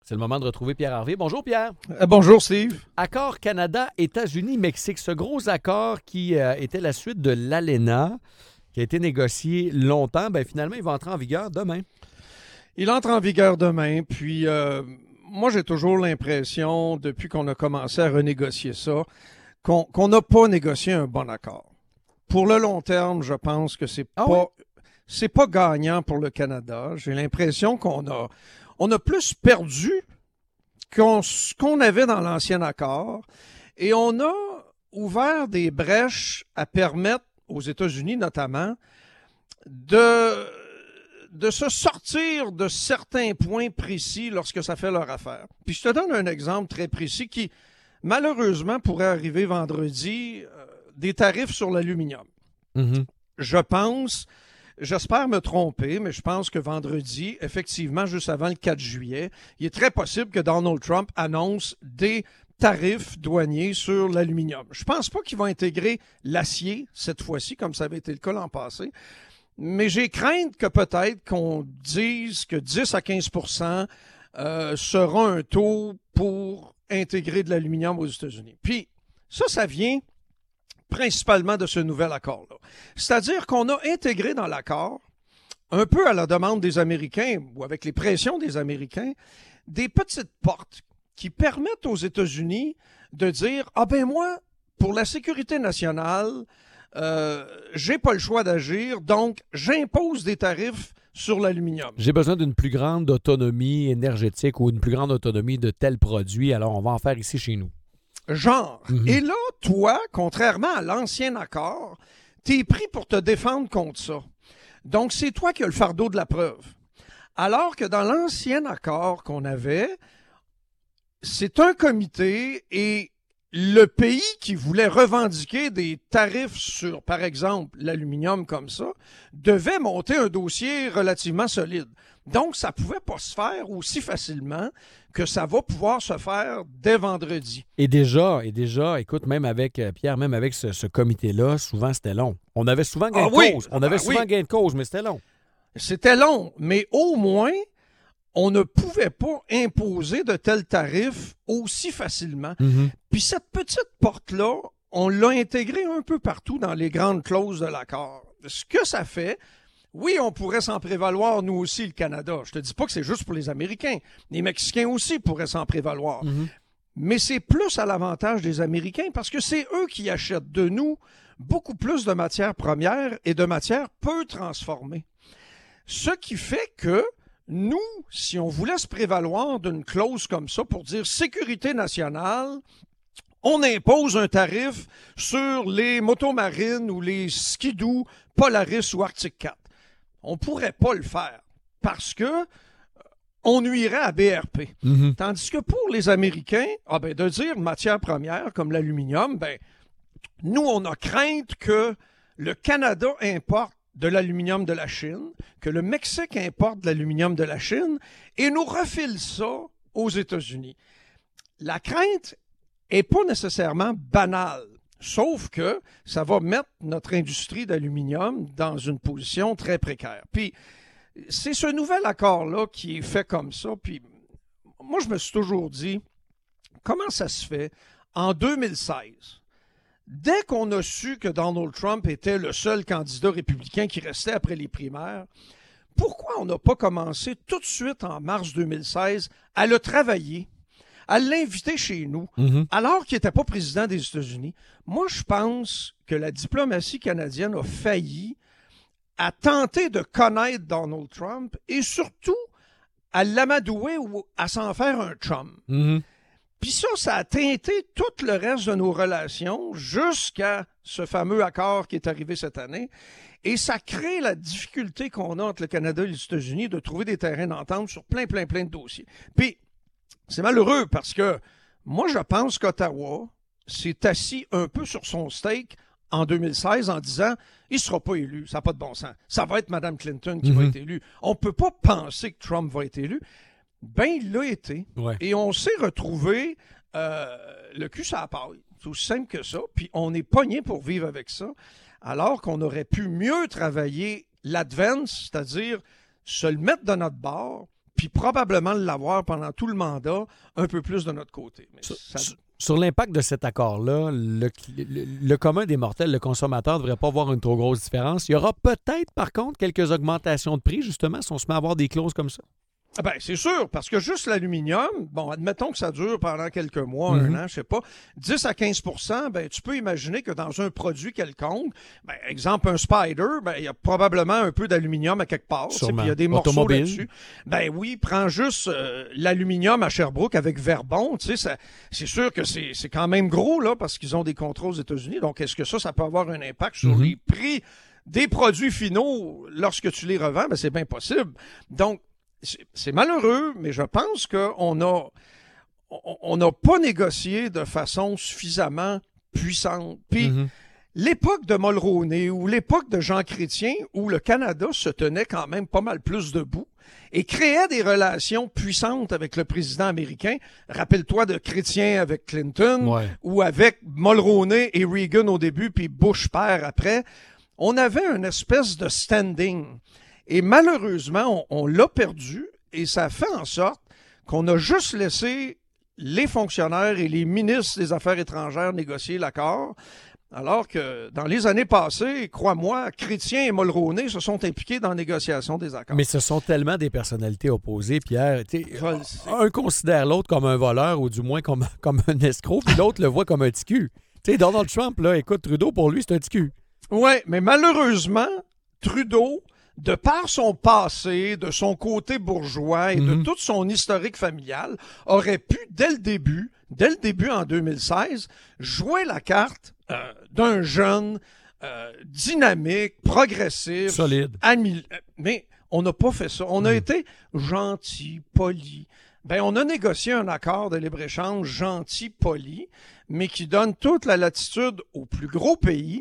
C'est le moment de retrouver Pierre Harvey. Bonjour Pierre. Bonjour Steve. Accord Canada, États-Unis, Mexique. Ce gros accord qui était la suite de l'ALENA, qui a été négocié longtemps, finalement, il va entrer en vigueur demain. Il entre en vigueur demain, puis moi j'ai toujours l'impression, depuis qu'on a commencé à renégocier ça, qu'on n'a pas négocié un bon accord. Pour le long terme, je pense que c'est pas gagnant pour le Canada. J'ai l'impression qu'on a plus perdu qu'on avait dans l'ancien accord, et on a ouvert des brèches à permettre aux États-Unis notamment de se sortir de certains points précis lorsque ça fait leur affaire. Puis je te donne un exemple très précis qui, malheureusement, pourrait arriver vendredi, des tarifs sur l'aluminium. Mm-hmm. J'espère me tromper, mais je pense que vendredi, effectivement, juste avant le 4 juillet, il est très possible que Donald Trump annonce des tarifs douaniers sur l'aluminium. Je pense pas qu'ils vont intégrer l'acier cette fois-ci, comme ça avait été le cas l'an passé, mais j'ai crainte que peut-être qu'on dise que 10 à 15 sera un taux pour intégrer de l'aluminium aux États-Unis. Puis ça vient principalement de ce nouvel accord-là. C'est-à-dire qu'on a intégré dans l'accord, un peu à la demande des Américains ou avec les pressions des Américains, des petites portes qui permettent aux États-Unis de dire « Ah ben moi, pour la sécurité nationale, j'ai pas le choix d'agir, donc j'impose des tarifs sur l'aluminium. » J'ai besoin d'une plus grande autonomie énergétique ou une plus grande autonomie de tels produits, alors on va en faire ici chez nous. Genre. Mm-hmm. Et là, toi, contrairement à l'ancien accord, t'es pris pour te défendre contre ça. Donc, c'est toi qui as le fardeau de la preuve. Alors que dans l'ancien accord qu'on avait, c'est un comité et le pays qui voulait revendiquer des tarifs sur, par exemple, l'aluminium comme ça, devait monter un dossier relativement solide. Donc, ça pouvait pas se faire aussi facilement que ça va pouvoir se faire dès vendredi. Et déjà, écoute, même avec Pierre, même avec ce comité-là, souvent c'était long. On avait souvent gain de cause. On avait souvent gain de cause, mais c'était long. C'était long, mais au moins, on ne pouvait pas imposer de tels tarifs aussi facilement. Mm-hmm. Puis cette petite porte-là, on l'a intégrée un peu partout dans les grandes clauses de l'accord. Ce que ça fait, oui, on pourrait s'en prévaloir, nous aussi, le Canada. Je te dis pas que c'est juste pour les Américains. Les Mexicains aussi pourraient s'en prévaloir. Mm-hmm. Mais c'est plus à l'avantage des Américains parce que c'est eux qui achètent de nous beaucoup plus de matières premières et de matières peu transformées. Ce qui fait que nous, si on voulait se prévaloir d'une clause comme ça pour dire sécurité nationale, on impose un tarif sur les motomarines ou les skidoo Polaris ou Arctic 4. On pourrait pas le faire parce que on nuirait à BRP. Mm-hmm. Tandis que pour les Américains, de dire matière première comme l'aluminium, nous, on a crainte que le Canada importe de l'aluminium de la Chine, que le Mexique importe de l'aluminium de la Chine et nous refile ça aux États-Unis. La crainte est pas nécessairement banale, sauf que ça va mettre notre industrie d'aluminium dans une position très précaire. Puis, c'est ce nouvel accord-là qui est fait comme ça. Puis, moi, je me suis toujours dit, comment ça se fait en 2016? Dès qu'on a su que Donald Trump était le seul candidat républicain qui restait après les primaires, pourquoi on n'a pas commencé tout de suite en mars 2016 à le travailler, à l'inviter chez nous, alors qu'il n'était pas président des États-Unis? Moi, je pense que la diplomatie canadienne a failli à tenter de connaître Donald Trump et surtout à l'amadouer ou à s'en faire un chum. Mm-hmm. Puis ça a teinté tout le reste de nos relations jusqu'à ce fameux accord qui est arrivé cette année. Et ça crée la difficulté qu'on a entre le Canada et les États-Unis de trouver des terrains d'entente sur plein de dossiers. Puis, c'est malheureux parce que moi, je pense qu'Ottawa s'est assis un peu sur son steak en 2016 en disant « il sera pas élu, ça n'a pas de bon sens. Ça va être Mme Clinton qui va être élue. On peut pas penser que Trump va être élu. » Il l'a été. Ouais. Et on s'est retrouvé le cul sur la paille. C'est aussi simple que ça. Puis on est pogné pour vivre avec ça. Alors qu'on aurait pu mieux travailler l'advance, c'est-à-dire se le mettre de notre bord, puis probablement l'avoir pendant tout le mandat, un peu plus de notre côté. Mais Sur l'impact de cet accord-là, le commun des mortels, le consommateur, ne devrait pas avoir une trop grosse différence. Il y aura peut-être, par contre, quelques augmentations de prix, justement, si on se met à avoir des clauses comme ça. Ben, c'est sûr, parce que juste l'aluminium, bon, admettons que ça dure pendant quelques mois, un an, je sais pas, 10 à 15 ben, tu peux imaginer que dans un produit quelconque, ben, exemple, un Spider, ben, il y a probablement un peu d'aluminium à quelque part, puis il y a des morceaux là-dessus. Ben oui, prends juste l'aluminium à Sherbrooke avec Verbon, tu sais, c'est sûr que c'est quand même gros, là, parce qu'ils ont des contrats aux États-Unis, donc est-ce que ça peut avoir un impact sur les prix des produits finaux lorsque tu les revends? Ben, c'est bien possible. Donc, c'est malheureux, mais je pense qu'on n'a pas négocié de façon suffisamment puissante. Puis l'époque de Mulroney ou l'époque de Jean Chrétien, où le Canada se tenait quand même pas mal plus debout et créait des relations puissantes avec le président américain. Rappelle-toi de Chrétien avec Clinton ou avec Mulroney et Reagan au début, puis Bush père après. On avait une espèce de standing. Et malheureusement, on l'a perdu et ça fait en sorte qu'on a juste laissé les fonctionnaires et les ministres des Affaires étrangères négocier l'accord, alors que dans les années passées, crois-moi, Chrétien et Mulroney se sont impliqués dans la négociation des accords. Mais ce sont tellement des personnalités opposées, Pierre. Un considère l'autre comme un voleur ou du moins comme un escroc, puis l'autre le voit comme un ticu. Tu sais, Donald Trump, là, écoute, Trudeau, pour lui, c'est un ticu. Oui, mais malheureusement, Trudeau, de par son passé, de son côté bourgeois et de tout son historique familial, aurait pu, dès le début en 2016, jouer la carte d'un jeune dynamique, progressif, solide. Mais on n'a pas fait ça. On a été gentil, poli. Ben, on a négocié un accord de libre-échange gentil, poli, mais qui donne toute la latitude aux plus gros pays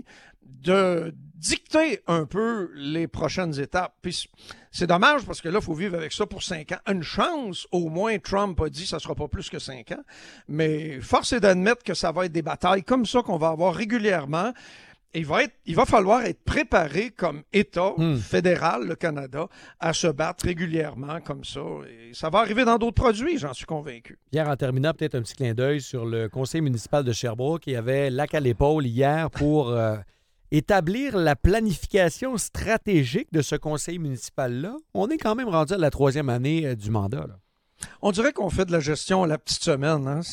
de dicter un peu les prochaines étapes. Puis c'est dommage parce que là, il faut vivre avec ça pour 5 ans. Une chance, au moins, Trump a dit que ça ne sera pas plus que 5 ans. Mais force est d'admettre que ça va être des batailles comme ça qu'on va avoir régulièrement. Et il va falloir être préparé comme État fédéral, le Canada, à se battre régulièrement comme ça. Et ça va arriver dans d'autres produits, j'en suis convaincu. Hier, en terminant, peut-être un petit clin d'œil sur le conseil municipal de Sherbrooke. Il y avait lac à l'épaule hier pour établir la planification stratégique de ce conseil municipal-là. On est quand même rendu à la 3e année du mandat, là. On dirait qu'on fait de la gestion à la petite semaine. Hein?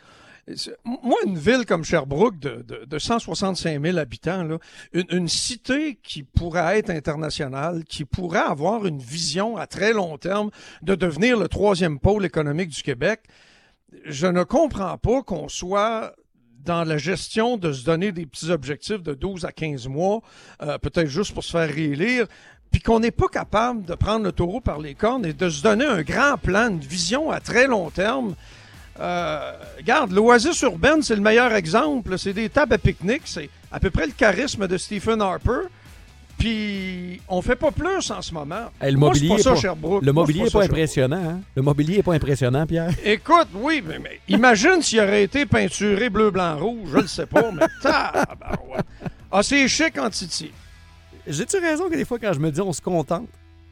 Moi, une ville comme Sherbrooke de 165 000 habitants, là, une cité qui pourrait être internationale, qui pourrait avoir une vision à très long terme de devenir le 3e pôle économique du Québec, je ne comprends pas qu'on soit dans la gestion de se donner des petits objectifs de 12 à 15 mois, peut-être juste pour se faire réélire, puis qu'on n'est pas capable de prendre le taureau par les cornes et de se donner un grand plan, une vision à très long terme. Regarde, l'Oasis urbaine, c'est le meilleur exemple. C'est des tables à pique-nique, c'est à peu près le charisme de Stephen Harper. Puis, on fait pas plus en ce moment. Hey, le mobilier moi, c'est pas ça, Sherbrooke. Le mobilier n'est pas impressionnant, hein? Le mobilier n'est pas impressionnant, Pierre. Écoute, oui, mais imagine s'il aurait été peinturé bleu, blanc, rouge. Je le sais pas, mais tabarouette. Ah, c'est chic en titi. J'ai-tu raison que des fois, quand je me dis on se contente?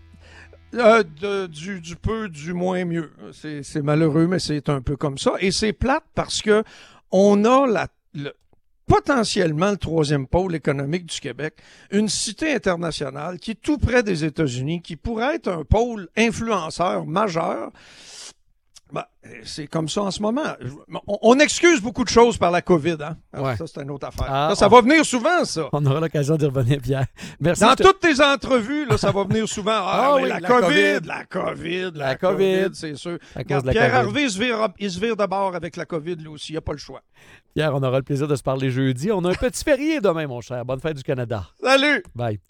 Du peu, du moins mieux. C'est malheureux, mais c'est un peu comme ça. Et c'est plate parce que on a potentiellement le 3e pôle économique du Québec, une cité internationale qui est tout près des États-Unis, qui pourrait être un pôle influenceur majeur. Ben, c'est comme ça en ce moment. On excuse beaucoup de choses par la COVID. Hein? Ouais. Ça, c'est une autre affaire. Ça va venir souvent, ça. On aura l'occasion d'y revenir, Pierre. Merci. Dans toutes tes entrevues, là, ça va venir souvent. Oui, la COVID, c'est sûr. Pierre Harvey, il se vire de bord avec la COVID, lui aussi. Il n'y a pas le choix. Pierre, on aura le plaisir de se parler jeudi. On a un petit férié demain, mon cher. Bonne fête du Canada. Salut! Bye.